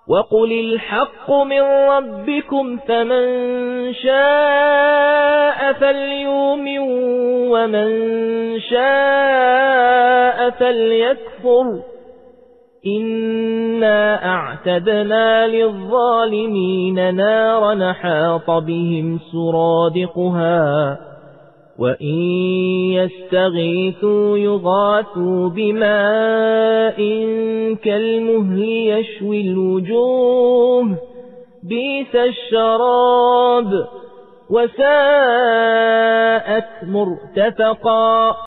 وقل الحق من ربكم فمن شاء فليؤمن ومن شاء فليكفر إنا أعتدنا للظالمين نارا حاط بهم سرادقها وإن يستغيثوا يغاثوا بماء كالمهل يشوي الوجوه بئس الشراب وساءت مرتفقا.